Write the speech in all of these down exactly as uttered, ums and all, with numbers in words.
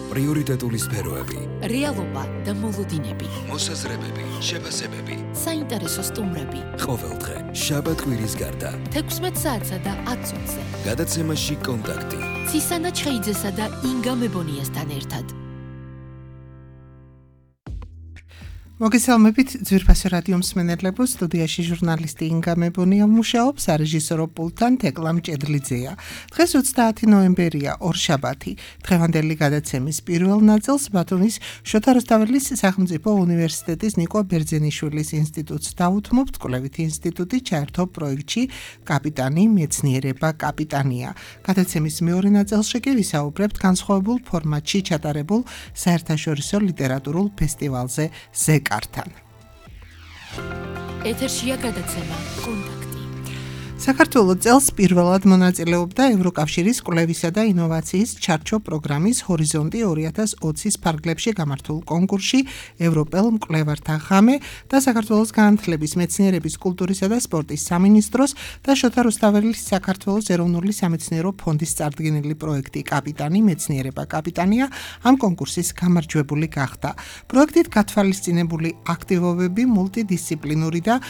პრიორიტეტული სფეროები, რეალობა და მოლოდინები, მოსაზრებები, შეფასებები, საინტერესო სტუმრები. ყოველდღე, შაბათ-კვირის გარდა, თექვსმეტ საათსა და ათ წუთზე. გადაცემაში კონტაქტი. ცისანა ჩხეიძესა და ინგა მებონიასთან ერთად. მოგესალმებით ძვირფასო რადიო მსმენელებო, სტუდიაში ჟურნალისტი ინგა მებონია მუშაობს, სარეჟისორო პულტთან თეკლა მჭედლიძეა. დღეს ოცდაათი ნოემბერია, ორშაბათი. დღევანდელი გადაცემის პირველ ნაწილს ბათუმის შოთა რუსთაველის სახელმწიფო უნივერსიტეტის ნიკო ბერძენიშვილის ინსტიტუტს დავუთმობთ. კვლევითი ინსტიტუტი ჩაერთო პროექტში კაპიტანი მეცნიერება კაპიტანია. გადაცემის მეორე ნაწილში კი ვისაუბრებთ განსხვავებულ ფორმატში ჩატარებულ საერთაშორისო ლიტერატურულ ფესტივალზე ზეკ ართან. ეთერშია გადაცემა კონტაქტი. საქართველოს წელს პირველად მონაწილეობდა ევროკავშირის კვლევისა და ინოვაციის ჩარჩო პროგრამის ჰორიზონტი ორი ათას ოცის ფარგლებში გამართულ კონკურსში ევროპელ მკვლევართა ღამე და საქართველოს განათლების, მეცნიერების, კულტურისა და სპორტის სამინისტროს და შოთა რუსთაველის საქართველოს ეროვნული სამეცნიერო ფონდის წარდგენილი პროექტი კაპიტანი მეცნიერება კაპიტანია ამ კონკურსის გამარჯვებული გახდა. პროექტით გათვალისწინებული აქტივობები მულტიდისციპლინური და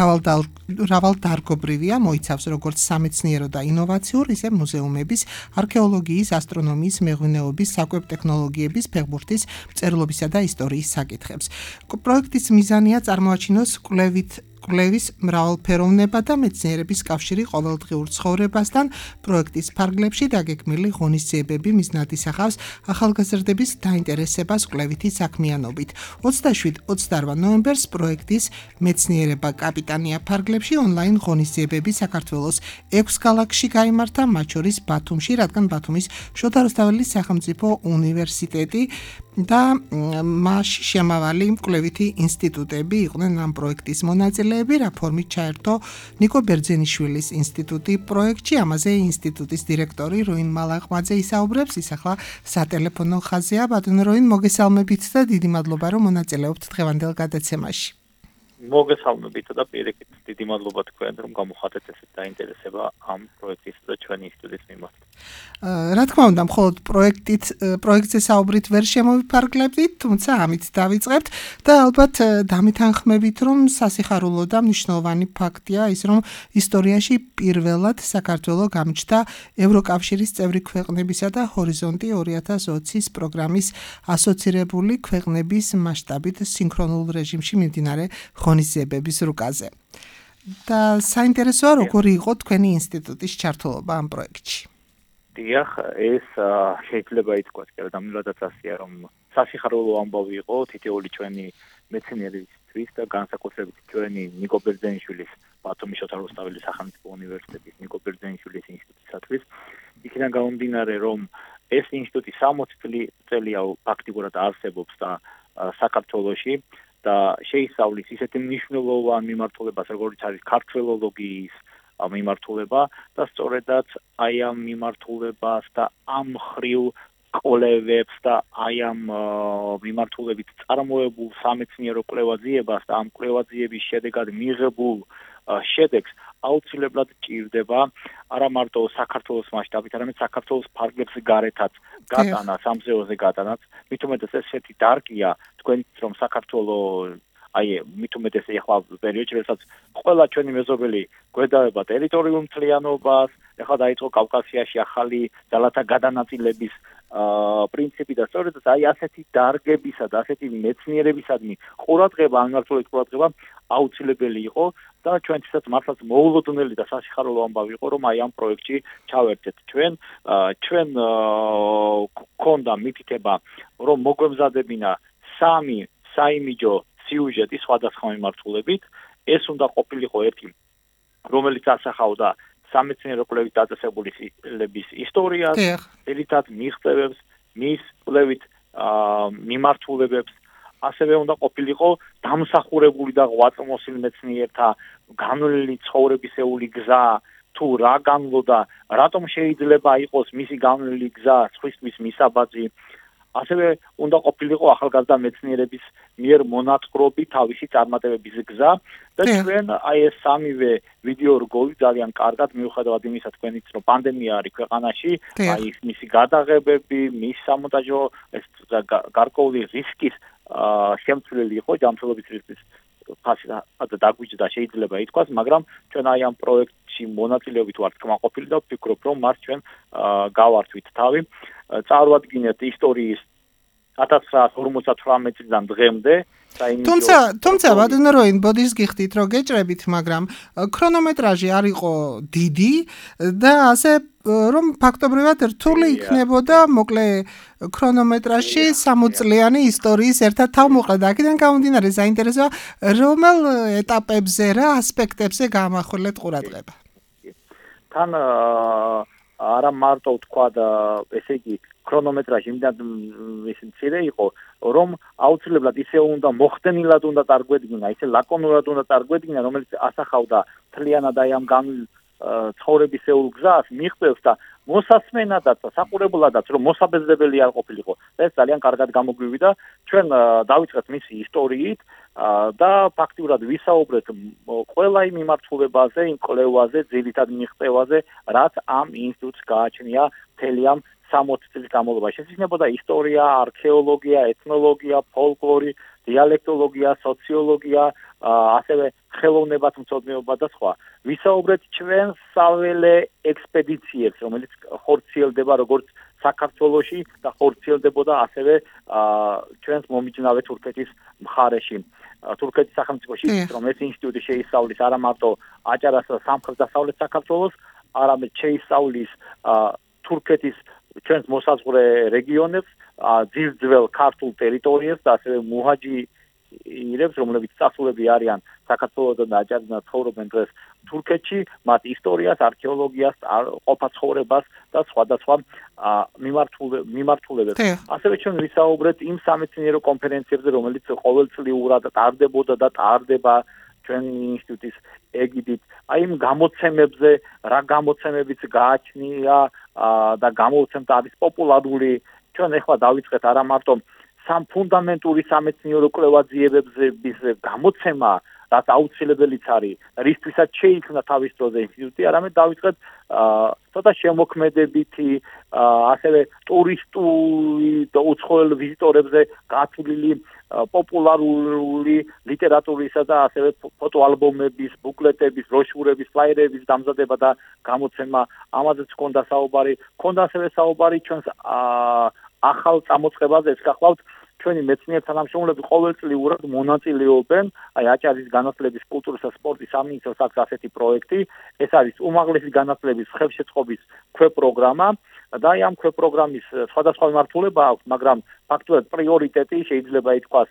მრავალდარგობრივია, იცავს როგორც სამეცნიერო და ინოვაციურ, ისე მუზეუმების, არქეოლოგიის, ასტრონომიის, მეღვინეობის, საკვებ-ტექნოლოგიების, ფეხბურთის, მწერლობისა და ისტორიის საკითხებს. პროექტის მიზანია წარმოაჩინოს კვლევით კვლევის მრავალფეროვნება და მეცნიერების კავშირი ყოველდღიურ ცხოვრებასთან. პროექტის ფარგლებში დაგეგმილი ღონისძიებები მიზნად ისახავს ახალგაზრდების დაინტერესებას კვლევითი საქმიანობით. ოცდაშვიდ ოცდაოთხ ნოემბერს პროექტის მეცნიერება კაპიტანია ფარგლებში ონლაინ ღონისძიებები საქართველოს ექვს ქალაქში გაიმართა, მათ შორის ბათუმში, რადგან ბათუმის შოთა რუსთაველის სახელმწიფო უნივერსიტეტი და მასში შემავალი კვლევითი ინსტიტუტები იყვნენ ამ პროექტის მონაწილეები, რა ფორმით ჩაერთო ნიკო ბერძენიშვილის ინსტიტუტი პროექტში. ამაზე ინსტიტუტის დირექტორი როინ მალაღმაძე ისაუბრებს, ის ახლა სატელეფონო ხაზია. ბატონო როინ, მოგესალმებით და დიდი მადლობა, რომ მონაწილეობთ დღევანდელ გადაცემაში. მოგესალმებით და პირიქით დიდი მადლობა თქვენ, რომ გამოხატეთ ესეთ დაინტერესება ამ პროექტის და ჩვენი ინსტიტუტის მიმართ. რა თქმა უნდა, მხოლოდ პროექტით, პროექტზე საუბრით ვერ შემოვიფარგლებთ, თუმცა ამით დავიწყებთ და ალბათ დამეთანხმებით, რომ სასიხარულო და მნიშვნელოვანი ფაქტია ის, რომ ისტორიაში პირველად საქართველო გამჩნდა ევროკავშირის წევრი ქვეყნებისა და ჰორიზონტი ორი ათას ოცის პროგრამის ასოცირებული ქვეყნების მასშტაბით სინქრონულ რეჟიმში მიმდინარე ღონისძიებების რუკაზე. და საინტერესოა, როგორი იყო თქვენი ინსტიტუტის ჩართულობა ამ პროექტში. დიახ, ეს შეიძლება ითქვას, კერდამილადაც ასეა, რომ სასიხარულო ამბავი იყო თითოეული ჩვენი მეცნიერისთვის და განსაკუთრებით ჩვენი ნიკო ბერძენიშვილის ბათუმის შოთა რუსთაველის სახელმწიფო უნივერსიტეტის ნიკო ბერძენიშვილის ინსტიტუტისათვის. იქიდან გამომდინარე, რომ ეს ინსტიტუტი სამოცი წელია ფაქტიურად არსებობს და საქართველოში და შეისწავლის ისეთი მნიშვნელოვან მიმართულებას, როგორც არის ქართველოლოგიის მიმართულება და სწორედაც აი ამ მიმართულებას და ამ მხრივ კვლევებს და აი ამ მიმართულებით წარმოებულ სამეცნიერო კვლევაძიებას და ამ კვლევაძიების შედეგად მიღებულ შედეგს აუცილებლად ჭირდება არა მარტო საქართველოს მასშტაბით, არამედ საქართველოს ფარგლებს გარეთაც გატანა, სამზეოზე გატანაც. მით უმეტეს ესეთი დარგია თქვენიც, რომ საქართველოს აი მით უმეტეს ახლა პერიოდში, როდესაც ყველა ჩვენი მეზობელი გვედავება ტერიტორიულ მთლიანობას, ახლა დაიწყო კავკასიაში ახალი ძალათა გადანაწილების პრინციპი და სწორედ აი ასეთი დარგებისა და ასეთი მეცნიერებისადმი ყურადღება, ანალოგიური ყურადღება აუცილებელი იყო და ჩვენთვისაც მართლაც მოულოდნელი და სასიხარულო ამბავი იყო, რომ აი ამ პროექტში ჩავერთეთ. ჩვენ ჩვენ გქონდა მითითება, რომ მოგვემზადებინა სამი საიმიჯო სიუჟეტი სხვადასხვა მიმართულებით. ეს უნდა ყოფილიყო ერთი, რომელიც ასახავდა სამეცნიერო კვლევით დაწესებული სიტყვების ისტორიას, ერთად მიღწევებს, მის კვლევით მიმართულებებს, ასევე უნდა ყოფილიყო დამსახურებული და ღვაწლმოსილ მეცნიერთა განვლილი ცხოვრებისეული გზა, თუ რა განვლოდა, რატომ შეიძლება იყოს მისი განვლილი გზა, სხვისთვის მისაბაძი. ასევე უნდა ყოფილიყო ახალგაზრდა მეცნიერების მიერ მონათხრობი თავისი წარმატებების გზა და ჩვენ აი ეს სამივე ვიდეო რგოლი ძალიან კარგად მიუხედავად იმისა თქვენიც რომ პანდემია არის ქვეყანაში, აი მისი გადაღებები, მის სამონტაჟო ეს და გარკვეული რისკის შემცვლელი იყო ჯანმრთელობის რისკის ფასი და დაგვიჯდა შეიძლება ითქვას, მაგრამ ჩვენ აი ამ პროექტში მონაწილეობით ვართ კმაყოფილი და ვფიქრობ, რომ მას ჩვენ გავართვით თავი. წარვადგინეთ ისტორიის ათას ცხრაასი ორმოცდათვრამეტი წლიდან დღემდე. თუმცა, თუმცა ბატონო როინ ბოდის გიხდით, რომ გეჭრებით, მაგრამ ქრონომეტრაჟი არ იყო დიდი და ასე რომ ფაქტობრივად რთული იქნებოდა მოკლე ქრონომეტრაჟში სამოწლიანი ისტორიის ერთად თავმოყრა და აქედან გამომდინარე საინტერესოა რომელ ეტაპებზე რა ასპექტებზე გაამახვილეთ ყურადღება. თან არა მარტო თქვა და ესე იგი ქრონომეტრაჟი იმდან ისე მცირე იყო, რომ აუცილებლად ისე უნდა მოხდენილად უნდა წარგვედგინა, ისე ლაკონურად უნდა წარგვედგინა, რომელიც ასახავდა მთლიანად აი ამ განვლილ ცხოვრებისეულ გზას, მიიღწევს და მოსასმენადაც და საყურებლადაც რომ მოსაბეზრებელი არ ყოფილიყო. ეს ძალიან კარგად გამოგვივიდა. ჩვენ დავიწყეთ მისი ისტორიით და ფაქტიურად ვისაუბრეთ ყველა იმ მიმართულებაზე, იმ კვლევაზე, ძირითად მიღწევაზე, რაც ამ ინსტიტუტს გააჩნია მთელი ამ სამოცი წლის განმავლობაში. ეს იქნებოდა ისტორია, არქეოლოგია, ეთნოლოგია, ფოლკლორი, დიალექტოლოგია, სოციოლოგია, ასევე ხელოვნებათმცოდნეობა და სხვა. ვისაუბრეთ ჩვენს საველე ექსპედიციებს, რომელიც ხორციელდება როგორც საქართველოში და ხორციელდებოდა ასევე ჩვენს მომიჯნავე თურქეთის მხარეში. თურქეთის სახელმწიფოში, რომ ეს ინსტიტუტი შეისწავლის არა მარტო აჭარას და სამხრეთ-დასავლეთ საქართველოს, არამედ შეისწავლის თურქეთის ჩვენს მოსაზღვრე რეგიონებს, ძირძველ ქართულ ტერიტორიებს და ასევე მუჰაჯირებს, რომლებიც წასულები არიან საქართველოსთან და აჭარისთან ცხოვრობენ დღეს თურქეთში, მათ ისტორიას, არქეოლოგიას, ყოფა-ცხოვრებას და სხვადასხვა მიმართულებებს. ასევე ჩვენ ვისაუბრეთ იმ სამეცნიერო კონფერენციებზე, რომელიც ყოველწლიურად ტარდებოდა და ტარდება ჩვენ ინსტიტუტის ეგიდით, აი იმ გამოცემებზე, რა გამოცემებიც გააჩნია და გამოცემთ არის პოპულარული. ჩვენ ახლა დავიწყეთ არა მარტო სამ ფუნდამენტური სამეცნიერო კვლევაძიებების გამოცემა, რაც აუცილებელიც არის, რისთვისაც შეიქმნა თავის დროზე ინსტიტუტი, არამედ დავიწყეთ ცოტა შემოქმედებითი, ასევე ტურისტული და უცხოელ ვიზიტორებზე გათვლილი პოპულარული ლიტერატურისა და ასევე ფოტოალბომების, ბუკლეტების, ბროშურების, ფლაიერების დამზადება და გამოცემა, ამაზეც ჰქონდა საუბარი. ჰქონდა ასევე საუბარი ჩვენს ახალ წამოწყებაზე, ეს გახლავთ ჩვენი მეცნიერ თანამშრომლები ყოველწლიურად მონაწილეობენ, აი აჭარის განათლების, კულტურის და სპორტის სამინისტროს აქვს ასეთი პროექტი, ეს არის უმაღლესი განათლების ხელშეწყობის ქვეპროგრამა და აი ამ ქვეპროგრამის სხვადასხვა მიმართულება აქვს, მაგრამ ფაქტობრივად პრიორიტეტი შეიძლება ითქვას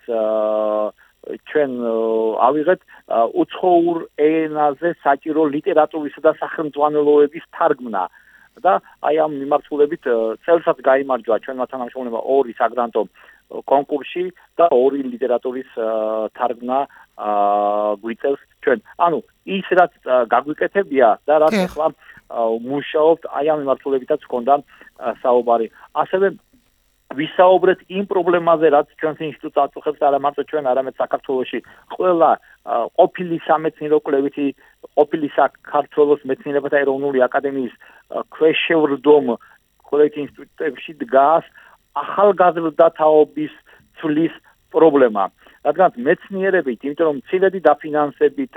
ჩვენ ავიღეთ უცხოურ ენაზე საჭირო ლიტერატურისა და სახელმძღვანელოების თარგმნა. და აი ამ მიმართულებით წელსაც გაიმარჯვა ჩვენმა თანამშრომლებმა ორი საგრანტო კონკურსი და ორი ლიტერატურის თარგმნა გვიწევს ჩვენ. ანუ ის რაც გაგვიკეთებია და რაც ახლა მუშაობთ, აი ამ მიმართულებითაც ჰქონდა საუბარი. ასევე ვისაუბრეთ იმ პრობლემაზე, რაც ჩვენს ინსტიტუტს აწუხებს, არა მარტო ჩვენ, არამედ საქართველოში ყველა ყოფილი სამეცნიერო კვლევითი, ყოფილი საქართველოს მეცნიერებათა ეროვნული აკადემიის ქვეშევრდომ კვლევით ინსტიტუტებში დგას ახალგაზრდათაობის ცვლის პრობლემა. რადგან მეცნიერებით, იმიტომ რომ მცირედი დაფინანსებით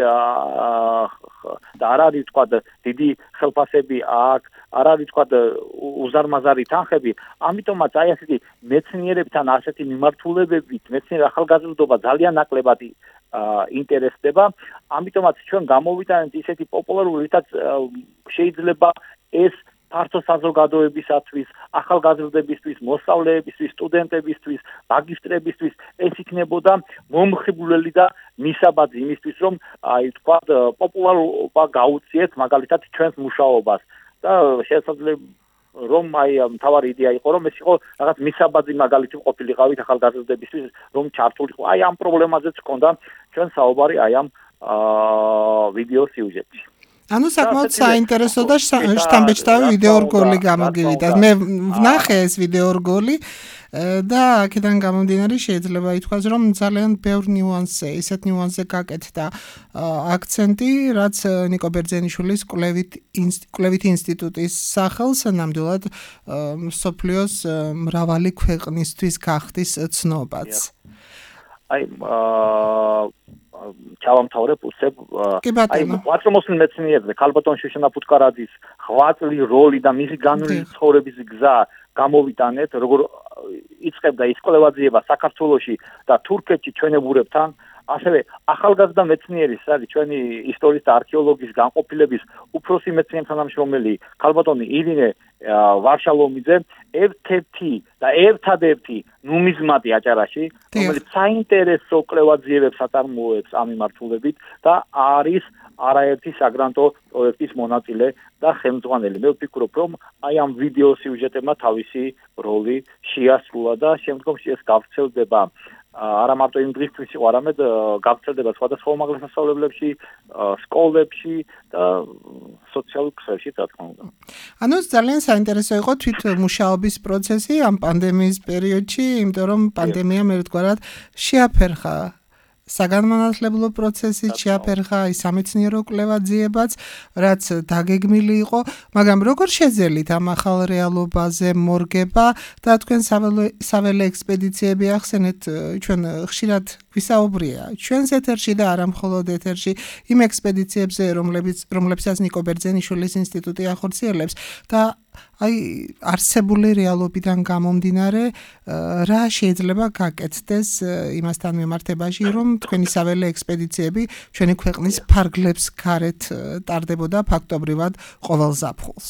და არ არის თქვა დიდი ხელფასები აქვს, არ არის თქვა უზარმაზარი თანხები, ამიტომაც აი ასეთი მეცნიერებთან ასეთი მიმართულებებით მეცნიერ ახალგაზრდობა ძალიან ნაკლებად ინტერესდება, ამიტომაც ჩვენ გამოვიტანეთ ისეთი პოპულარული, რითაც შეიძლება ეს ფართო საზოგადოებისათვის, ახალგაზრდებისთვის, მოსწავლეებისთვის, სტუდენტებისთვის, მაგისტრებისთვის ეს იქნებოდა მომხიბვლელი და მისაბაძი იმისთვის, რომ აი თქვა პოპულარობა გაუწიეთ მაგალითად ჩვენს მუშაობას და შესაძლოა რომ აი მთავარი იდეა იყო, რომ ეს იყო რაღაც მისაბაძი მაგალითი ყოფილიყავით ახალგაზრდებისთვის, რომ ჩართულიყო. აი ამ პრობლემაზეც ჰქონდა ჩვენ საუბარი აი ამ ვიდეო სიუჟეტში. ანუ საკმაოდ საინტერესო და შთამბეჭდავი ვიდეო რგოლი გამოგივიდა. მე ვნახე ეს ვიდეო რგოლი და აქედან გამომდინარე შეიძლება ითქვას, რომ ძალიან ბევრ ნიუანსზე, ისეთ ნიუანსზე გაკეთდა აქცენტი, რაც ნიკო ბერძენიშვილის კვლევით კვლევითი ინსტიტუტის სახელს ნამდვილად მსოფლიოს მრავალი ქვეყნისთვის გახდის ცნობაც. აი ჩავამთავრებ უსებ აი პატრონოსის მეცნიერზე ქალბატონ შუშანა პუტკარაძის ღვაწლი როლი და მისი განვლილი ცხოვრების გზა გამოვიტანეთ როგორ იწყებდა ის კვლევაძიება საქართველოში და თურქეთში ჩვენებურებთან ასევე ახალგაზრდა მეცნიერის არის ჩვენი ისტორიის და არქეოლოგიის განყოფილების უფროსი მეცნიერთა თანამშრომელი ქალბატონი ირინე ვარშალომიძე ერთ-ერთი და ერთადერთი ნუმიზმატი აჭარაში რომელიც საინტერესო კვლევაძიებებს აწარმოებს ამ მიმართულებით და არის არაერთი საგრანტო პროექტის მონაწილე და ხელმძღვანელი. მე ვფიქრობ, რომ აი ამ ვიდეო სიუჟეტებმა თავისი როლი შეასრულა და შემდგომში ეს გავრცელდება არა მარტო იმ დღისთვის იყო, არამედ გავრცელდება სხვადასხვა უმაღლეს სასწავლებლებში, სკოლებში და სოციალურ ქსელში, რა თქმა უნდა. ანუ ძალიან საინტერესო იყო თვით მუშაობის პროცესი ამ პანდემიის პერიოდში, იმიტომ რომ პანდემიამ ერთგვარად შეაფერხა საგანმანათლებლო პროცესი შეაფერხა ის სამეცნიერო კვლევაძიებაც, რაც დაგეგმილი იყო, მაგრამ როგორ შეძელით ამ ახალ რეალობაზე მორგება და თქვენ საველე ექსპედიციები ახსენეთ, ჩვენ ხშირად გვისაუბრია ჩვენს ეთერში და არა მხოლოდ ეთერში იმ ექსპედიციებზე, რომლებიც რომლებსაც ნიკო ბერძენიშვილის ინსტიტუტი ახორციელებს და აი არსებული რეალობიდან გამომდინარე რა შეიძლება გაკეთდეს იმასთან მიმართებაში რომ თქვენი საველე ექსპედიციები ჩვენი ქვეყნის ფარგლებს გარეთ ტარდებოდა ფაქტობრივად ყოველ ზაფხულს.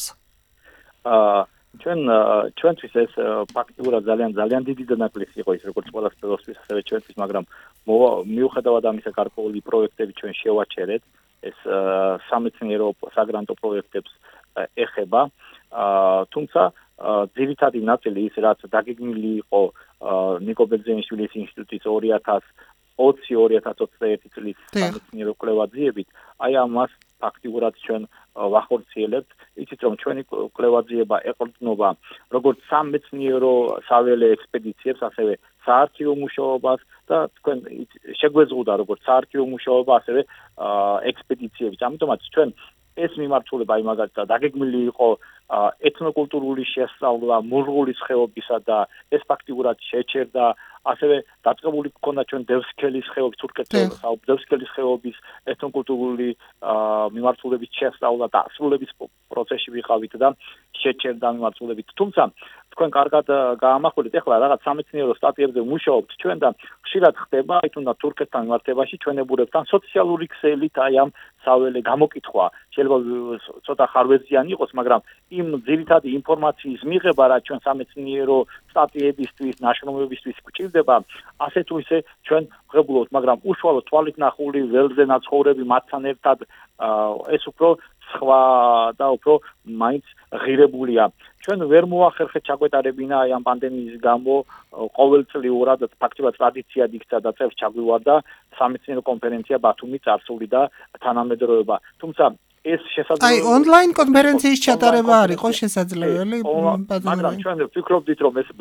აა ჩვენ ჩვენთვის ეს ფაქტიურად ძალიან ძალიან დიდი დანაკლისი იყო ის როგორც ყველა სპეციფიკას ასევე ჩვენთვის, მაგრამ მიუხედავად ამისა გარკვეული პროექტები ჩვენ შევაჩერეთ ეს სამეცნიერო საგრანტო პროექტებს ეხება თუმცა ძირითადი ნაწილი ის რაც დაგეგმილი იყო ნიკო ბერძენიშვილის ინსტიტუტის ორი ათას ოცი ორი ათას ოცდაერთი წლის სამეცნიერო კვლევაძიებით აი ამას ფაქტიურად ჩვენ ვახორციელებთ. იცით რომ ჩვენი კვლევაძიება ეყრდნობა როგორც სამეცნიერო საველე ექსპედიციებს, ასევე საარქივო მუშაობას და თქვენ შეგვეზღუდა როგორც საარქივო მუშაობა, ასევე ექსპედიციები. ამიტომაც ჩვენ ეს მიმართულება აი მაგალითად დაგეგმილი იყო ეთნოკულტურული შესწავლა მურღულის ხეობისა და ეს ფაქტიურად შეჩერდა ასევე დაწყებული გქონდა ჩვენ დევსქელის ხეობის თურქეთის დევსქელის ხეობის ეთნოკულტურული მიმართულების შესწავლა და ასრულების პროცესში ვიყავით და შეჩერდა მიმართულებით. თუმცა თქვენ კარგად გაამახვილეთ ახლა რაღაც სამეცნიერო სტატიებზე მუშაობთ ჩვენ და ხშირად ხდება აი თუნდაც თურქეთთან მიმართებაში ჩვენებურებთან სოციალური ქსელით აი ამ საველე გამოკითხვა შეიძლება ცოტა ხარვეზიანი იყოს, მაგრამ იმ ძირითადი ინფორმაციის მიღება რა ჩვენ სამეცნიერო სტატიებისთვის, ნაშრომებისთვის გვჭირდება, ასე თუ ისე ჩვენ ვღებულობთ, მაგრამ უშუალოდ თვალით ნახული ველზე ნაცხოვრები მათთან ერთად ეს უფრო სხვა და უფრო მაინც ღირებულია. ჩვენ ვერ მოახერხეთ ჩაგვეტარებინა აი ამ პანდემიის გამო ყოველწლიურად ფაქტობრივად ტრადიციად იქცა და წელს ჩაგვივარდა სამეცნიერო კონფერენცია ბათუმი წარსული და თანამედროვეობა. თუმცა ეს შესაძლოა აი ონლაინ კონფერენციის ჩატარება არ იყო შესაძლებელი, მაგრამ ჩვენ ვფიქრობდით რომ ეს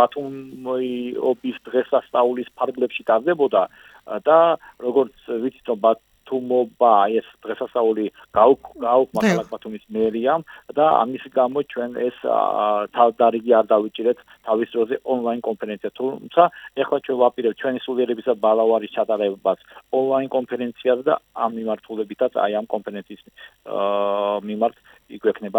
ბათუმის დღესასწაულის ფარგლებში ტარდებოდა და როგორც ვიცით რომ თუმობა ეს დღესასწაული გაუქმდა ბათუმის მერიამ და ამის გამო ჩვენ ეს თავდარიგი არ დავიჭირეთ თავის დროზე ონლაინ კონფერენცია. თუმცა ეხლა ჩვენ ვაპირებთ ჩვენი სულიერებისა ბალავარის ჩატარებას ონლაინ კონფერენციაზე და ამ მიმართულებითაც აი ამ კონფერენციის მიმართ იგვექნება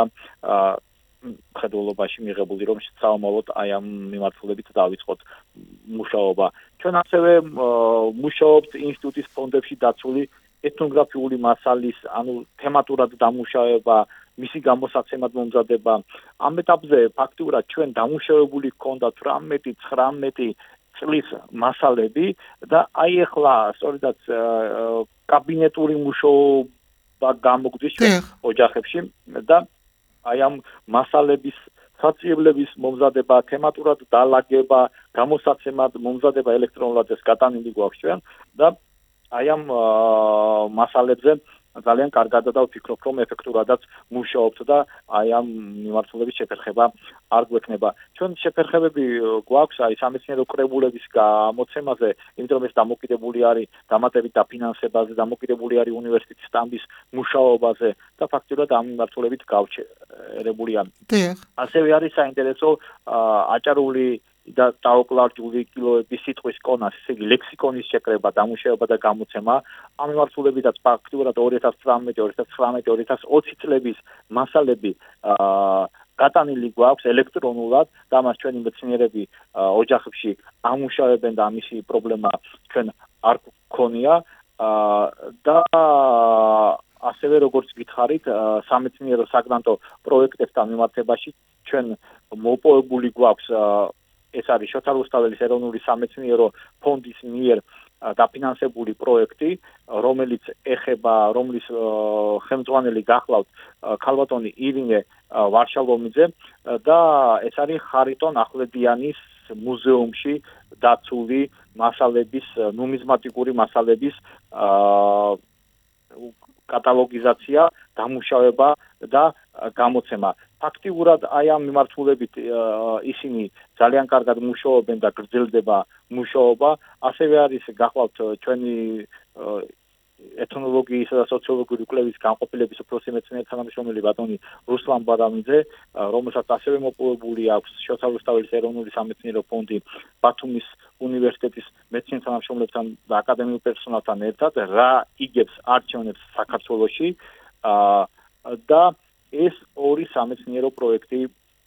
ხედულობაში მიღებული რომ საომალოდ აი ამ მიმართულებით დავიწყოთ მუშაობა. ჩვენ ასევე მუშაობთ ინსტიტუტის ფონდებში დაცული ეთნოგრაფიული მასალის, ანუ თემატურად დამუშავება, მისი გამოსაცემად მომზადება. ამ ეტაპზე ფაქტიურად ჩვენ დამუშავებული გქონდა თვრამეტი ცხრამეტი წლის მასალები და აი ახლა სწორედაც კაბინეტური მუშაობა გამოგვდის ჩვენ ოჯახებში და აი ამ მასალების საწიებლების მომზადება, თემატურად დალაგება, გამოსაცემად მომზადება ელექტრონულად ეს გატანილი გვაქვს ჩვენ და აი ამ მასალებზე ძალიან კარგადაა და ვფიქრობ, რომ ეფექტურადაც მუშაობთ და აი ამ მიმართულების შეფერხება არ გვექნება. ჩვენ შეფერხებები გვაქვს აი სამეცნიერო კრებულების გამოცემაზე, იმიტომ რომ ეს დამოკიდებული არის დამატებით დაფინანსებაზე, დამოკიდებული არის უნივერსიტეტის სტამბის მუშაობაზე და ფაქტობრივად ამ მიმართულებით გავჩერებულია. ასევე არის საინტერესო აჭარული და დაოკლარჯული კილოების სიტყვის კონას, ესე იგი ლექსიკონის შეკრება, დამუშავება და გამოცემა. ამ მიმართულებითაც ფაქტობრივად ორი ათას ცხრამეტი, ორი ათას ცხრამეტი, ორი ათას ოცი წლების მასალები გატანილი გვაქვს ელექტრონულად და მას ჩვენი მეცნიერები ოჯახებში ამუშავებენ და ამისი პრობლემა ჩვენ არ გქონია და ასევე როგორც გითხარით, სამეცნიერო საგრანტო პროექტებთან მიმართებაში ჩვენ მოპოვებული გვაქვს ეს არის შოთა რუსთაველის ეროვნული სამეცნიერო ფონდის მიერ დაფინანსებული პროექტი, რომელიც ეხება, რომლის ხელმძღვანელი გახლავთ ქალბატონი ირინე ვარშალომიძე და ეს არის ხარიტონ ახვლედიანის მუზეუმში დაცული მასალების, ნუმიზმატიკური მასალების კატალოგიზაცია, დამუშავება და გამოცემა. ფაქტიურად აი ამ მიმართულებით ისინი ძალიან კარგად მუშაობენ და გრძელდება მუშაობა. ასევე არის გახლავთ ჩვენი ეთნოლოგიისა და სოციოლოგიური კვლევის განყოფილების უფროსი მეცნიერი თანამშრომელი ბატონი რუსლან ბადამიძე, რომელსაც ასევე მოპოვებული აქვს შოთა რუსთაველის ეროვნული სამეცნიერო ფონდი ბათუმის უნივერსიტეტის მეცნიერ თანამშრომლებთან და აკადემიურ პერსონალთან ერთად, რა იგებს არჩევნებს საქართველოში და ეს ორი სამეცნიერო პროექტი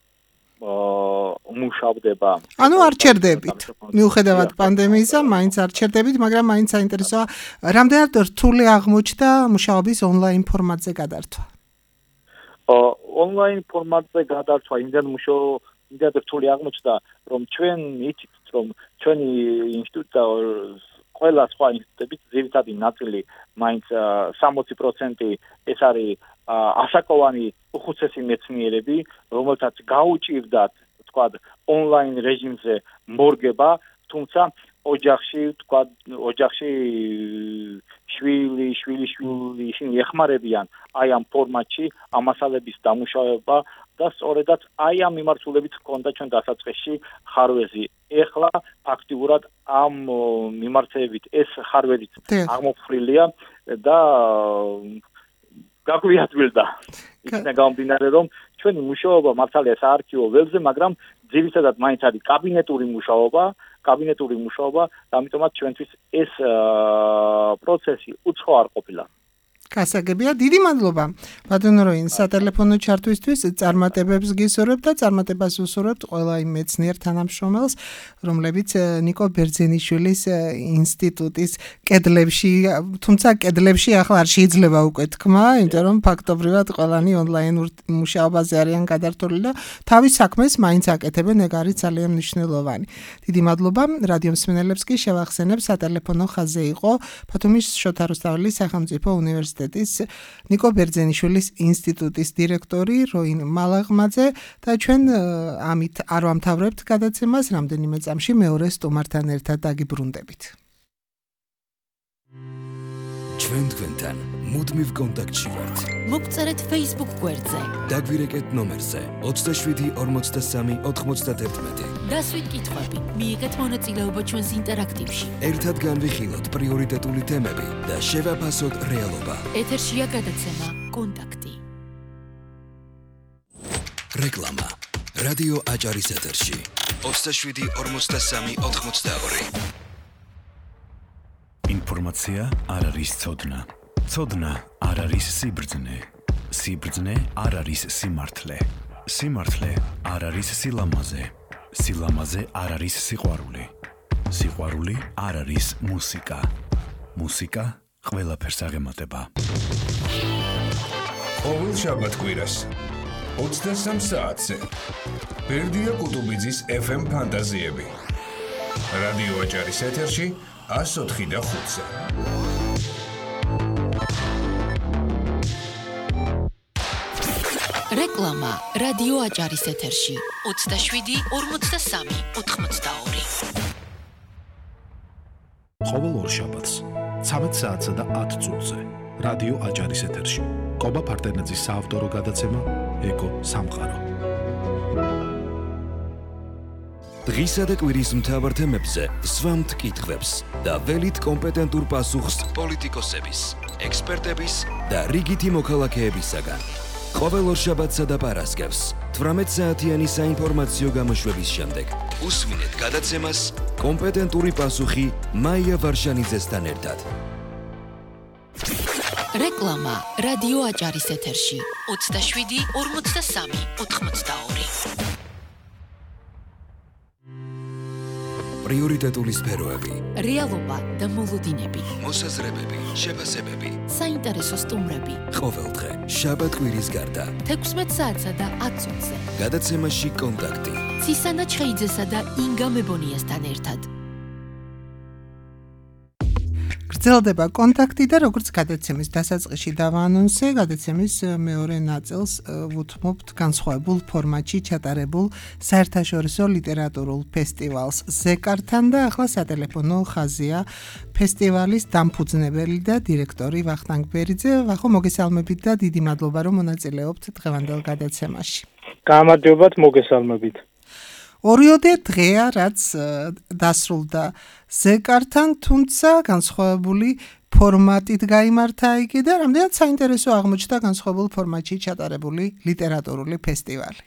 მუშავდება. ანუ არ ჩერდებით. მიუხედავად პანდემიისა, მაინც არ ჩერდებით, მაგრამ მაინც საინტერესოა, რამდენად რთული აღმოჩნდა მუშაობის ონლაინ ფორმატზე გადართვა. ონლაინ ფორმატზე გადართვა იმდენ მუშაობა იმდენ რთული აღმოჩნდა, რომ ჩვენ იცით, რომ ჩვენი ინსტიტუტი და ყველა სხვა ინსტიტუტების ძირითადი ნაწილი მაინც სამოცი პროცენტი ეს არის ასაკოვანი უხუცესი მეცნიერები, რომელთაც გაუჭირდათ, თქვა, ონლაინ რეჟიმზე მორგება, თუმცა ოჯახში, თქვა, ოჯახში შვილი, შვილი, შვილი ისინი ეხმარებიან აი ამ ფორმატში ამ მასალების დამუშავება და სწორედაც აი ამ მიმართულებით ჰქონდა ჩვენ დასაწყისში ხარვეზი. ეხლა ფაქტიურად ამ მიმართულებით ეს ხარვეზით აღმოფხვრილია და გაგვიადვილდა. იქნა გამომდინარე, რომ ჩვენი მუშაობა მართალია საარქივო ველზე, მაგრამ ძირითადად მაინც არის კაბინეტური მუშაობა, კაბინეტური მუშაობა, ამიტომაც ჩვენთვის ეს პროცესი უცხო არ ყოფილა. გასაგებია, დიდი მადლობა. ბატონო როინ, სატელეფონო ჩართვისთვის წარმატებებს გისურვებთ და წარმატებას უსურვებთ ყველა იმ მეცნიერ თანამშრომელს, რომლებიც ნიკო ბერძენიშვილის ინსტიტუტის კედლებში, თუმცა კედლებში ახლა არ შეიძლება უკვე თქმა, იმიტომ რომ ფაქტობრივად ყველანი ონლაინ მუშაობაზე არიან გადართული და თავის საქმეს მაინც აკეთებენ, ეგ არის ძალიან მნიშვნელოვანი. დიდი მადლობა. რადიო მსმენელებს კი შევახსენებ, სატელეფონო ხაზზე იყო ბათუმის შოთა რუსთაველის სახელმწიფო უნივერსიტეტის ნიკო ბერძენიშვილის ინსტიტუტის დირექტორი როინ მალაღმაძე და ჩვენ ამით არ ვამთავრებთ გადაცემას, რამდენიმე წამში მეორე სტუმართან ერთად დაგიბრუნდებით. ჩვენ თქვენთან მუდმივ კონტაქტში ვართ. მოგწერეთ Facebook გვერდზე. დაგვირეკეთ ნომერზე ოცდაშვიდი ორმოცდასამი ოთხმოცდაერთმეტი. დასვით კითხვები, მიიღეთ მონაწილეობა ჩვენს ინტერაქტივში. ერთად განვიხილოთ პრიორიტეტული თემები და შევაფასოთ რეალობა. ეთერშია გადაცემა კონტაქტი. რეკლამა. რადიო აჭარის ეთერში. ოცდაშვიდი ორმოცდასამი ოთხმოცდაორი. ინფორმაცია არ არის ცოდნა. ცოდნა არ არის სიბრძნე. სიბრძნე არ არის სიმართლე. სიმართლე არ არის სილამაზე. სილამაზე არ არის სიყვარული. სიყვარული არ არის მუსიკა. მუსიკა ყველაფერს აღემატება. ყოველ შაბათ-კვირას ოცდასამ საათზე ბერდია კუტუბიძის ეფ ემ ფანტაზიები. რადიო აჭარის ეთერში ას ოთხი და ხუთზე. რეკლამა რადიო აჭარის ეთერში ოცდაშვიდი ორმოცდასამი ოთხმოცდაორი. ყოველ ორ შაბათს ცამეტ საათსა და ათ წუთზე რადიო აჭარის ეთერში. კობა ფარტენაძის საავტორო გადაცემა ეკო სამყარო. დღისა და კვირის მთავარ თემებზე სვამთ კითხვებს და ველით კომპეტენტურ პასუხს პოლიტიკოსების, ექსპერტების და რიგითი მოქალაქეებისაგან. ყოველ ორშაბათსა და პარასკევს თვრამეტ საათიანი საინფორმაციო გამოშვების შემდეგ უსმინეთ გადაცემას კომპეტენტური პასუხი მაია ვარშანიძესთან ერთად. რეკლამა რადიო აჭარის ეთერში ოცდაშვიდი ორმოცდასამი ოთხმოცდაორი. პრიორიტეტული სფეროები, რეალობა და მოლოდინები, მოსაზრებები, შეფასებები, საინტერესო სტუმრები. ყოველდღე შაბათ-კვირის გარდა თექვსმეტ საათსა და ათს ოცზე გადაცემაში კონტაქტი ცისანა ჩხეიძესა და ინგა მებონიასთან ერთად. გრძელდება კონტაქტი და როგორც გადაცემის დასაწყისში დავაანონსე, გადაცემის მეორე ნაწილს ვუთმობთ განსხვავებულ ფორმატში ჩატარებულ საერთაშორისო ლიტერატურულ ფესტივალს ზეკართან და ახლა სატელეფონო ხაზია ფესტივალის დამფუძნებელი და დირექტორი ვახტანგ ბერიძე. ვახო, მოგესალმებით და დიდი მადლობა რომ მონაწილეობთ დღევანდელ გადაცემაში. გამარჯობათ, მოგესალმებით. ორიოდე დღეა რაც დასრულდა ზეკართან, თუმცა განსხვავებული ფორმატით გაიმართა იგი და რამდენად საინტერესო აღმოჩნდა განსხვავებულ ფორმატში ჩატარებული ლიტერატურული ფესტივალი.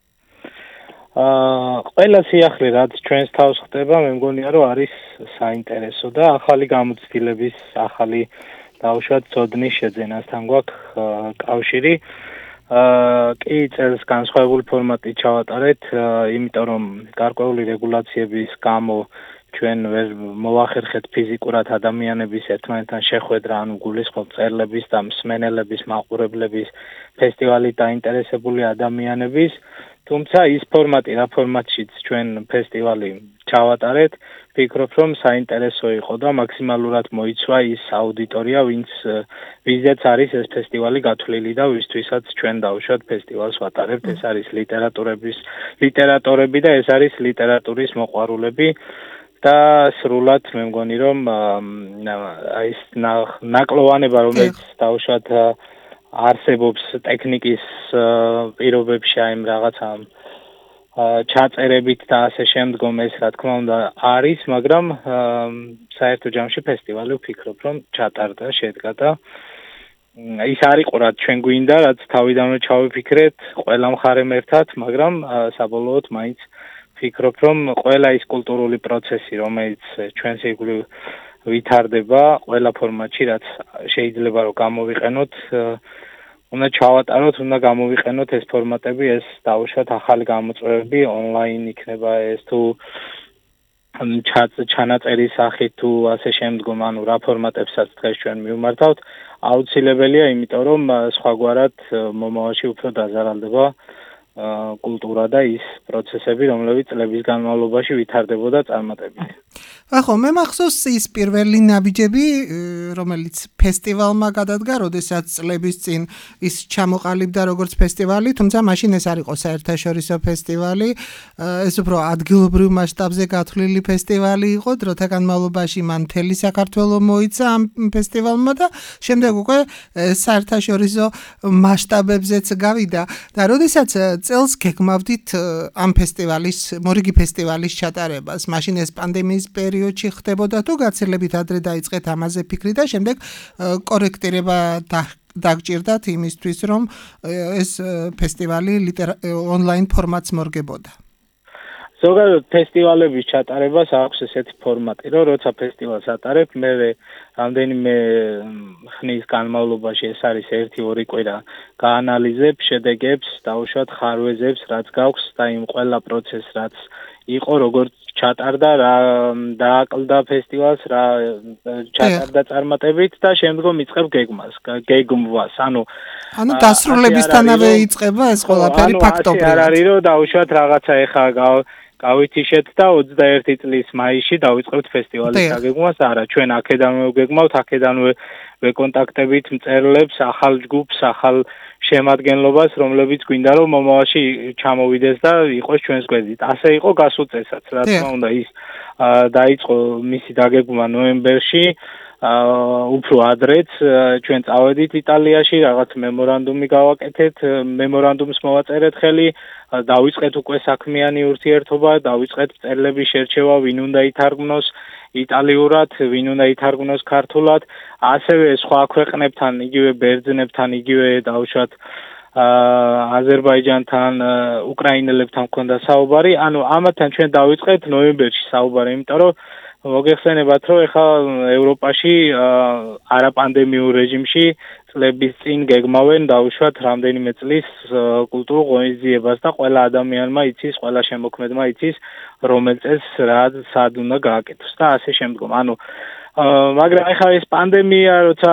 აა ყველა სიახლე რაც ჩვენს თავს ხდება, მე მგონია რომ არის საინტერესო და ახალი გამოცდილების, ახალი დაუშვათ ცოდნის შეძენასთან გვაქვს კავშირი. აა კი წელს განსხვავებული ფორმატით ჩავატარეთ, იმიტომ რომ გარკვეული რეგულაციების გამო ჩვენ ვერ მოვახერხეთ ფიზიკურად ადამიანების ერთმანეთთან შეხვედრა, ანუ გულისხმობ მწერლების და მსმენელების, მაყურებლების, ფესტივალით დაინტერესებული ადამიანების, თუმცა ის ფორმატი, რა ფორმატშიც ჩვენ ფესტივალი ჩავატარეთ, ვფიქრობ, რომ საინტერესო იყო და მაქსიმალურად მოიცვა ის აუდიტორია, ვინც ვიზეც არის ეს ფესტივალი გათვლილი და ვისთვისაც ჩვენ დავუშვათ ფესტივალს ვატარებთ. ეს არის ლიტერატურების, ლიტერატორები და ეს არის ლიტერატურის მოყვარულები. და სრულად მე მგონი რომ აი ეს ნაკლოვანება რომელიც დავუშვათ არსებობს ტექნიკის პირობებში აი რაღაცა ჩაწერებით და ასე შემდგომ ეს რა თქმა უნდა არის, მაგრამ საერთო ჯამში ფესტივალი ვფიქრობ რომ ჩატარდა, შედგა და ის არ იყო რაც ჩვენ გვინდა, რაც თავიდანვე ჩავიფიქრეთ ყველა მხარემ ერთად, მაგრამ საბოლოოდ მაინც ვფიქრობ, რომ ყველა ის კულტურული პროცესი, რომელიც ჩვენს ირგვლივ ვითარდება, ყველა ფორმატში, რაც შეიძლება რომ გამოვიყენოთ, უნდა ჩავატაროთ, უნდა გამოვიყენოთ ეს ფორმატები, ეს დაუშვათ ახალი გამოწვევები, ონლაინ იქნება ეს თუ ჩანაწერის სახით თუ ასე შემდგომ, ანუ რა ფორმატებსაც დღეს ჩვენ მივმართავთ, აუცილებელია, იმიტომ რომ სხვაგვარად მომავალში უფრო დაზარალდება კულტურა და ის პროცესები, რომლებიც წლების განმავლობაში ვითარდებოდა წარმატებით. ახო, მე მახსოვს ის პირველი ნაბიჯები, რომელიც ფესტივალმა გადადგა, როდესაც წლების წინ ის ჩამოყალიბდა როგორც ფესტივალი, თუმცა მაშინ ეს არ იყო საერთაშორისო ფესტივალი, ეს უფრო ადგილობრივ მასშტაბზე გათვლილი ფესტივალი იყო, დროთა განმავლობაში მან მთელი საქართველო მოიცა ამ ფესტივალმა და შემდეგ უკვე საერთაშორისო მასშტაბებზეც გავიდა და როდესაც წელს გეგმავდით ამ ფესტივალის, მორიგი ფესტივალის ჩატარებას. მაშინ ეს პანდემიის პერიოდში ხდებოდა თუ გაცილებით ადრე დაიწყეთ ამაზე ფიქრი და შემდეგ კორექტირება დაგჭირდათ იმისთვის, რომ ეს ფესტივალი ონლაინ ფორმატს მორგებოდა. ზოგადად ფესტივალების ჩატარებას აქვს ესეთი ფორმატი, რომ როცა ფესტივალს ატარებ, მე რამდენიმე ხნის განმავლობაში ეს არის ერთი ორი კვირა გაანალიზებ შედეგებს, დავუშვათ ხარვეზებს, რაც გაქვს და იმ ყველა პროცესს, რაც იყო, როგორც ჩატარდა, რა დააკლდა ფესტივალს, რა ჩატარდა წარმატებით და შემდგომ იწყებ გეგმას, გეგმვას. ანუ ანუ დასრულებისთანავე იწყება ეს ყველაფერი ფაქტობრივად. არ არის რომ დავუშვათ რაღაცა ეხა გავითიშეთ და ოცდაერთი წლის მაისში დავიწყებთ ფესტივალის გეგმას. არა, ჩვენ აქედანვე ვგეგმავთ, აქედანვე ვეკონტაქტებით მწერლებს, ახალ ჯგუფს, ახალ შემადგენლობას, რომლებიც გვინდა რომ მომავალში ჩამოვიდეს და იყოს ჩვენს გვერდით. ასე იყო გასულ წელსაც, რა თქმა უნდა, ის დაიწყო მისი დაგეგმვა ნოემბერში. უფრო ადრეც ჩვენ წავედით იტალიაში, რაღაც მემორანდუმი გავაკეთეთ, მემორანდუმს მოვაწერეთ ხელი, დავიწყეთ უკვე საქმიანი ურთიერთობა, დავიწყეთ მწერლების შერჩევა, ვინ უნდა ითარგმნოს იტალიურად, ვინ უნდა ითარგმნოს ქართულად, ასევე სხვა ქვეყნებთან, იგივე ბერძნებთან, იგივე დავუშვათ აზერბაიჯანთან, უკრაინელებთან მქონდა საუბარი, ანუ ამათთან ჩვენ დავიწყეთ ნოემბერში საუბარი, იმიტომ რომ მოგეხსენებათ, რომ ეხლა ევროპაში არაპანდემიურ რეჟიმში წლების წინ გეგმავენ დავუშვათ რამდენიმე წლის კულტურულ ღონისძიებას და ყველა ადამიანმა იცის, ყველა შემოქმედმა იცის, რომელ წელს რა სად უნდა გააკეთოს და ასე შემდგომ. ანუ მაგრამ ეხლა ეს პანდემია, როცა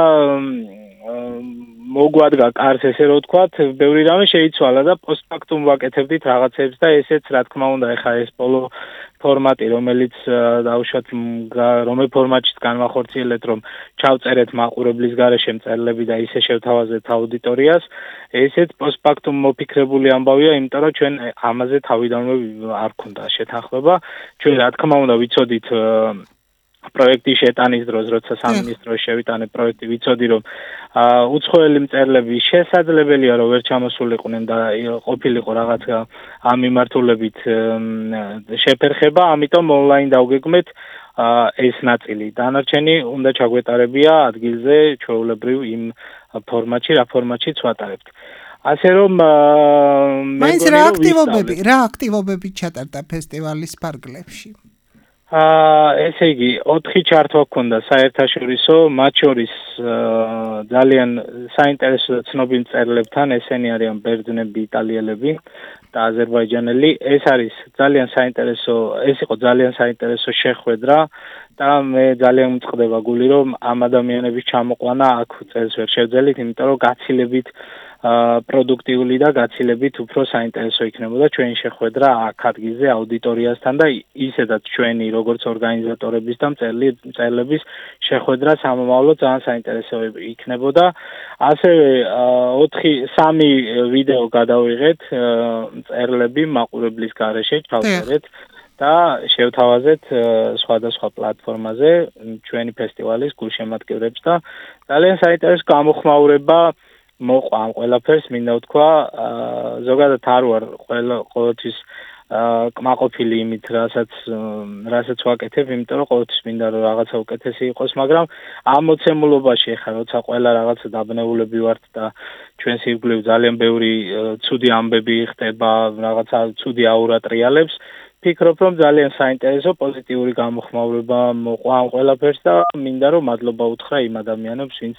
მოგვადგა კარს, ესე რომ ვთქვათ, ბევრი რამე შეიცვალა და პოსტფაქტუმ ვაკეთებდით რაღაცებს და ესეც რა თქმა უნდა ეხლა ეს ბოლო ფორმატი, რომელიც დავუშვათ რომელ ფორმატშიც განვახორციელეთ, რომ ჩავწერეთ მაყურებლის გარეშე მწერლები და ისე შევთავაზეთ აუდიტორიას, ესეც პოსტფაქტუმ მოფიქრებული ამბავია, იმიტომ რომ ჩვენ ამაზე თავიდანვე არ გქონდა შეთანხმება. ჩვენ რა თქმა უნდა ვიცოდით პროექტი შეტანის დროს, როცა სამინისტროში შევიტანე პროექტი, ვიცოდი რომ უცხოელი მწერლები შესაძლებელია რომ ვერ ჩამოსულიყვნენ და ყოფილიყო რაღაც ამ მიმართულებით შეფერხება, ამიტომ ონლაინ დავგეგმეთ ეს ნაწილი. დანარჩენი უნდა ჩაგვეტარებია ადგილზე ჩვეულებრივ იმ ფორმატში, რა ფორმატშიც ვატარებთ. ასე რომ მაინც რა აქტივობები, რა აქტივობები ჩატარდა ფესტივალის ფარგლებში? აა ესე იგი ოთხი ჩართვა ჰქონდა საერთაშორისო, მათ შორის ძალიან საინტერესო და ცნობილ მწერლებთან, ესენი არიან ბერძნები, იტალიელები და აზერბაიჯანელი. ეს არის ძალიან საინტერესო, ეს იყო ძალიან საინტერესო შეხვედრა და მე ძალიან მწყდება გული, რომ ამ ადამიანების ჩამოყვანა აქ წელს ვერ შევძელით, იმიტომ რომ გაცილებით პროდუქტიული და გაცილებით უფრო საინტერესო იქნებოდა ჩვენი შეხვედრა აქ ადგილზე აუდიტორიასთან და ისედაც ჩვენი როგორც ორგანიზატორების და მწერლების შეხვედრა სამომავლოდ ძალიან საინტერესო იქნებოდა. ასევე ოთხი სამი ვიდეო გადავიღეთ მწერლები მაყურებლის გარეშე ჩავწერეთ და შევთავაზეთ სხვადასხვა პლატფორმაზე ჩვენი ფესტივალის გულშემატკივრებს და ძალიან საინტერესო გამოხმაურება მოყვა ამ ყველაფერს, მინდა ვთქვა, ზოგადად არ ვარ ყოველთვის კმაყოფილი იმით, რასაც რასაც ვაკეთებ, იმიტომ რომ ყოველთვის მინდა რომ რაღაცა უკეთესი იყოს, მაგრამ ამ მოცემულობაში ახლა როცა ყველა რაღაცა დაბნეულები ვართ და ჩვენს ირგვლივ ძალიან ბევრი ცუდი ამბები ხდება, რაღაცა ცუდი აურა ტრიალებს, ფიქრობ, რომ ძალიან საინტერესო პოზიტიური გამოხმაურება მოყვა ამ ყველაფერს და მინდა რომ მადლობა უთხრა იმ ადამიანებს, ვინც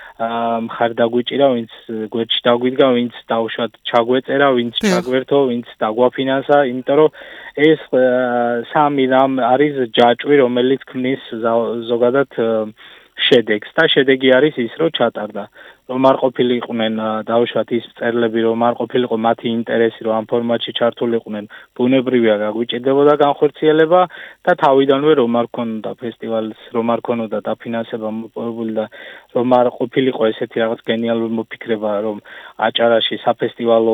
მხარ დაგვიჭირა, ვინც გვერდში დაგვიდგა, ვინც დავუშვათ ჩაგვეწერა, ვინც ჩაგვერთო, ვინც დაგვაფინანსა, იმიტომ რომ ეს სამი რამ არის ჯაჭვი, რომელიც ქმნის ზოგადად შედეგს და შედეგი არის ის, რომ ჩატარდა. რომ არ ყოფილიყვნენ დავუშვათ ის მწერლები, რომ არ ყოფილიყო მათი ინტერესი, რომ ამ ფორმატში ჩართულიყვნენ, ბუნებრივია გაგვიჭირდებოდა განხორციელება და თავიდანვე რომ არ ქონოდა ფესტივალს, რომ არ ქონოდა დაფინანსება მოპოვებული და რომ არ ყოფილიყო ესეთი რაღაც გენიალური მოფიქრება, რომ აჭარაში საფესტივალო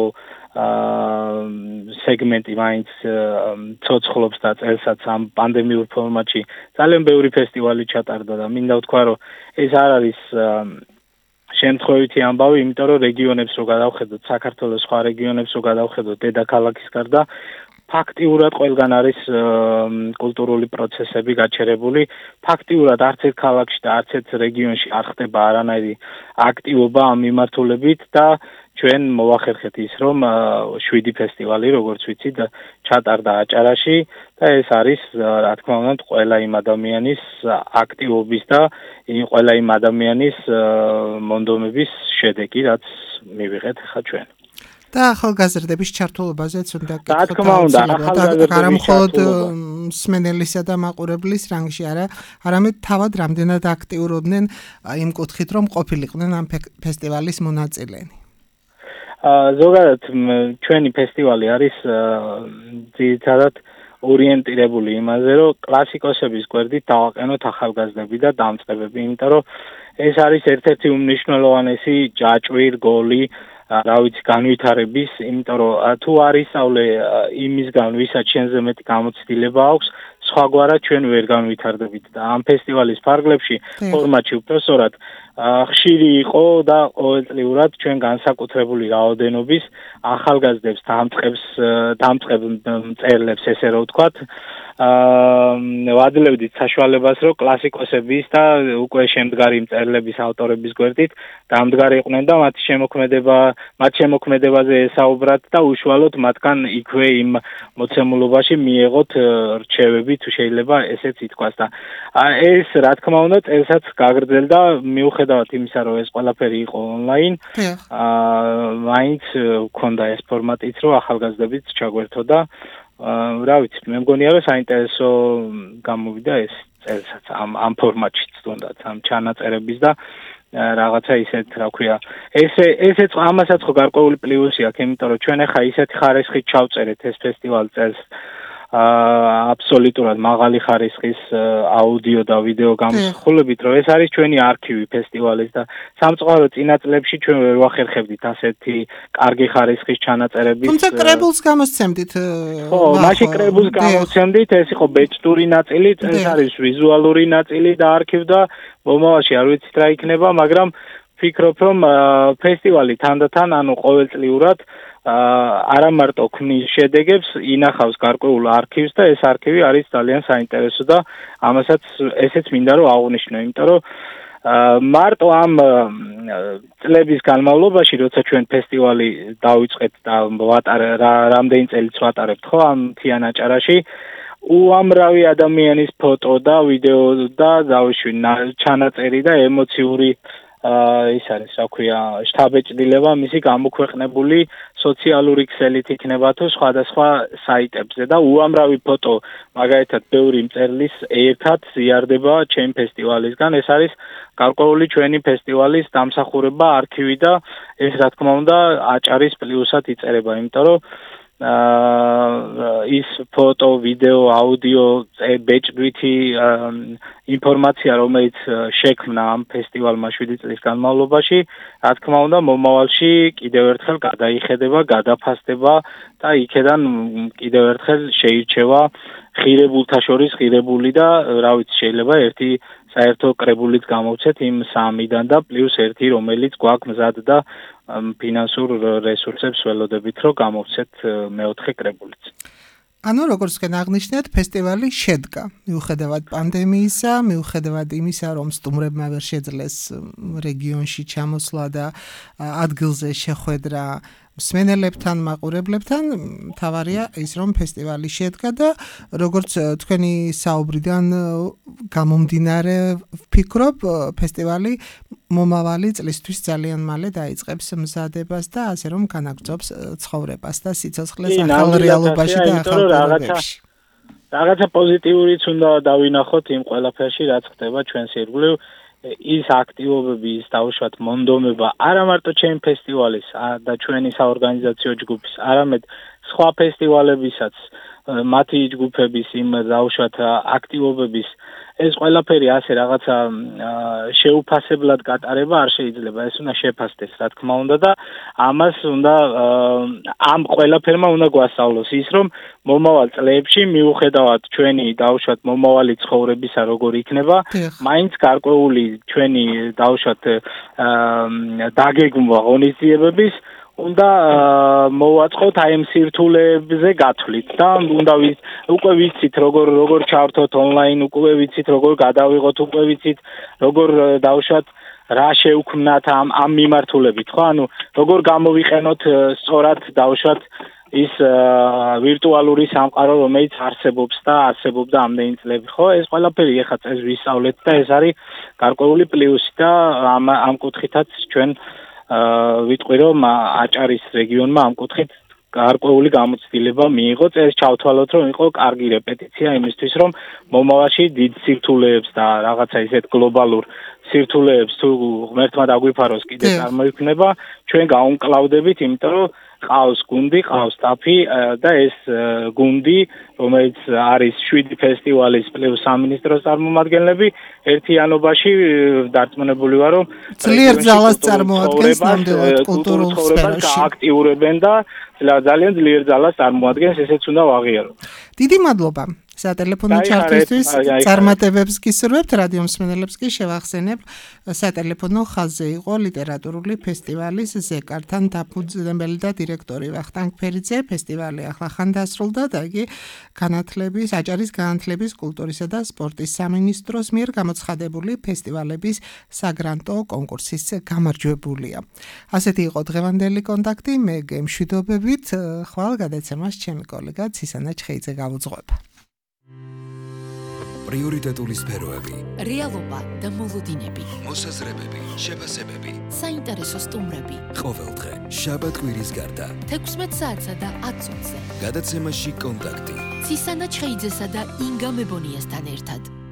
სეგმენტი მაინც ცოცხლობს და წელსაც ამ პანდემიურ ფორმატში ძალიან ბევრი ფესტივალი ჩატარდა და მინდა ვთქვა, რომ ეს არ არის შემთხვევითი ამბავი, იმიტომ რომ რეგიონებს რო გადავხედოთ, საქართველოს სხვა რეგიონებს რო გადავხედოთ, დედაქალაქის გარდა ფაქტიურად ყველგან არის კულტურული პროცესები გაჩერებული. ფაქტიურად არც ერთ ქალაქში და არც ერთ რეგიონში არ ხდება არანაირი აქტივობა ამ მიმართულებით და ჩვენ მოვახერხეთ ის, რომ შვიდი ფესტივალი, როგორც ვიცით, ჩატარდა აჭარაში და ეს არის, რა თქმა უნდა, ყველა იმ ადამიანის აქტივობის და ყველა იმ ადამიანის მონდომების შედეგი, რაც მივიღეთ ხა ჩვენ. და ახალგაზრდების ჩართულობაზეც უნდა გითხრათ. რა თქმა უნდა, არა მხოლოდ მსმენელისა და მაყურებლის რანგში, არა, არამედ თავად რამდენად აქტიურობდნენ იმ კუთხით, რომ ყოფილიყვნენ ამ ფესტივალის მონაწილენი. ზოგადად ჩვენი ფესტივალი არის ძირითადად ორიენტირებული იმაზე, რომ კლასიკოსების გვერდით დავაყენოთ ახალგაზრდები და დამწყებები, იმიტომ რომ ეს არის ერთ-ერთი უმნიშვნელოვანესი ჯაჭვი, რგოლი, რა ვიცი, განვითარების, იმიტომ რომ თუ არ ისწავლე იმისგან, ვისაც შენზე მეტი გამოცდილება აქვს, სხვაგვარად ჩვენ ვერ განვითარდებით და ამ ფესტივალის ფარგლებში ფორმატში უბრალოდ ხშირი იყო და ყოველწლიურად ჩვენ განსაკუთრებული რაოდენობის ახალგაზრდებს დამწყებს დამწყებ მწერლებს ესე რომ ვთქვათ აა ვადლებდით საშუალებას რომ კლასიკოსების და უკვე შემდგარი მწერლების ავტორების გვერდით დამდგარიყვნენ და მათი შემოქმედება მათ შემოქმედებაზე ესაუბრათ და უშუალოდ მათგან იქვე იმ მოცემულობაში მიეღოთ რჩევები თუ შეიძლება ესეც ითქვას და ეს რა თქმა უნდა წელსაც გაგრძელდა მიუხედავად იმისა რომ ეს ყველაფერი იყო ონლაინ აა მაინც ქონდა ეს ფორმატიც რომ ახალგაზრდებით ჩაგვერთოდა აა რა ვიცი მე მგონია რომ საინტერესო გამოვიდა ეს წელსაც ამ ამ ფორმატში თუნდაც ამ ჩანაწერების და რაღაცა ისეთ რა ქვია ესე ესეც ამასაც ხო გარკვეული პლუსი აქვს იმიტომ რომ ჩვენ ახლა ისეთი ხარისხით ჩავწერეთ ეს ფესტივალი წელს აა აბსოლუტურად მაღალი ხარისხის აუდიო და ვიდეო გამოსხულებით რომ ეს არის ჩვენი არქივი ფესტივალის და სამწუხაროდ წინა წლებში ჩვენ ვერ ვახერხებდით ასეთი კარგი ხარისხის ჩანაწერების თუმცა კრებულს გამოსცემდით ხო მაშინ კრებულს გამოსცემდით ეს იყო ბეჭდური ნაწილი ეს არის ვიზუალური ნაწილი და არქივდა მომავალში არ ვიცით რა იქნება მაგრამ ვფიქრობ რომ ფესტივალი თანდათან ანუ ყოველწლიურად არა მარტო ქმნის შედეგებს, ინახავს გარკვეულ არქივს და ეს არქივი არის ძალიან საინტერესო და ამასაც ესეც მინდა რომ აღვნიშნო, იმიტომ რომ მარტო ამ წლების განმავლობაში, როცა ჩვენ ფესტივალი დავიწყეთ და რამდენი წელიც ვატარებთ ხო ამ მთიან აჭარაში, უამრავი ადამიანის ფოტო და ვიდეო და დავიშვი ჩანაწერი და ემოციური ის არის, რა ქვია, შთაბეჭდილება მისი გამოქვეყნებული სოციალური ქსელით იქნება თუ სხვადასხვა საიტებზე და უამრავი ფოტო, მაგალითად, ბევრი მწერლის ერთად ზიარდება ჩემ ფესტივალისგან. ეს არის გარკვეული ჩვენი ფესტივალის დამსახურება, არქივი და ეს რა თქმა უნდა აჭარის პლუსად იწერება, იმიტომ რომ აა ის ფოტო, ვიდეო, აუდიო, ბეჭდვითი ინფორმაცია, რომელიც შექმნა ამ ფესტივალმა შვიდი წლის განმავლობაში, რა თქმა უნდა, მომავალში კიდევ ერთხელ გადაიხედება, გადაფასდება და იქედან კიდევ ერთხელ შეირჩევა ღირებულთა შორის ღირებული და რა ვიცი, შეიძლება ერთი საერთო კრებულით გამოვცეთ იმ სამიდან და პლუს ერთი, რომელიც გვაქვს მზად და ფინანსურ რესურსებს ველოდებით, რომ გამოვცეთ მეოთხე კრებულიც. ანუ როგორც თქვენ აღნიშნეთ, ფესტივალი შედგა. მიუხედავად პანდემიისა, მიუხედავად იმისა, რომ სტუმრებმა ვერ შეძლეს რეგიონში ჩამოსვლა და ადგილზე შეხვედრა მსმენელებთან, მაყურებლებთან, თავარია ის, რომ ფესტივალი შედგა და როგორც თქვენი საუბრიდან გამომდინარე, ვფიქრობ, ფესტივალი მომავალი წლისთვის ძალიან მალე დაიწყებს მზადებას და ასე რომ განაგრძობს ცხოვრებას და სიცოცხლეს ახალ რეალობაში და ახალ პირობებში. რაღაცა პოზიტიურიც უნდა დავინახოთ იმ ყველაფერში, რაც ხდება ჩვენს ირგვლივ. ის აქტივობები, ის დაუშვათ მონდომება არა მარტო ჩემ ფესტივალის და ჩვენი საორგანიზაციო ჯგუფის, არამედ სხვა ფესტივალებისაც, მათი ჯგუფების იმ დაუშვათ აქტივობების ეს ყველაფერი ასე რაღაცა შეუფასებლად გატარება არ შეიძლება, ეს უნდა შეფასდეს, რა თქმა უნდა და ამას უნდა ამ ყველაფერმა უნდა გვასწავლოს ის, რომ მომავალ წლებში მიუხედავად ჩვენი დაუშვათ მომავალი ცხოვრებისა როგორ იქნება, მაინც გარკვეული ჩვენი დაუშვათ დაგეგმვა ღონისძიებების უნდა მოვაწყოთ აი ამ სირთულეებზე გათვლით და უნდა უკვე ვიცით როგორ როგორ ჩავრთოთ ონლაინ, უკვე ვიცით როგორ გადავიღოთ, უკვე ვიცით როგორ დავუშვათ რა შევქმნათ ამ ამ მიმართულებით, ხო? ანუ როგორ გამოვიყენოთ სწორად დავუშვათ ის ვირტუალური სამყარო, რომელიც არსებობს და არსებობდა ამდენი წლები, ხო? ეს ყველაფერი ეხლა წეს ვისწავლეთ და ეს არის გარკვეული პლუსი და ამ ამ კუთხითაც ჩვენ ვიტყვი რომ აჭარის რეგიონმა ამ კუთხით გარკვეული გამოცდილება მიიღო. ეს ჩავთვალოთ რომ იყო კარგი რეპეტიცია იმისთვის რომ მომავალში დიდ სირთულეებს და რაღაცა ისეთ გლობალურ სირთულეებს თუ ღმერთმა დაგვიფაროს კიდე წარმოიქმნება, ჩვენ გაუმკლავდებით, იმიტომ რომ ყავს გუნდი, ყავს სტაფი და ეს გუნდი, რომელიც არის შვიდი ფესტივალის პლუს სამინისტროს წარმომადგენლები, ერთიანობაში დარწმუნებული ვარ, რომ ძლიერ ძალას წარმოადგენს ნამდვილად კულტურულ სფეროში. გააქტიურებენ და ძალიან ძლიერ ძალას წარმოადგენს, ესეც უნდა ვაღიაროთ. დიდი მადლობა. სატელეფონო ჩართვისთვის წარმატებებს გისურვებთ, რადიო მსმენელებს კი შევახსენებ, სატელეფონო ხაზზე იყო ლიტერატურული ფესტივალის ზეკართან დაფუძნებელი და დირექტორი ვახტანგ ფერიძე. ფესტივალი ახლა ხან დასრულდა და იგი განათლების, აჭარის განათლების, კულტურისა და სპორტის სამინისტროს მიერ გამოცხადებული ფესტივალების საგრანტო კონკურსის გამარჯვებულია. ასეთი იყო დღევანდელი კონტაქტი, მე გემშვიდობებით, ხვალ გადაცემას ჩემი კოლეგა ცისანა ჩხეიძე გავუძღვება. პრიორიტეტული სფეროები, რეალობა და მოლოდინები, მოსაზრებები, შეფასებები, საინტერესო სტუმრები. ყოველდღე, შაბათ-კვირის გარდა, თექვსმეტ საათსა და ათ წუთზე. გადაცემაში კონტაქტი. ცისანა ჩხეიძესა და ინგა მებონიასთან ერთად.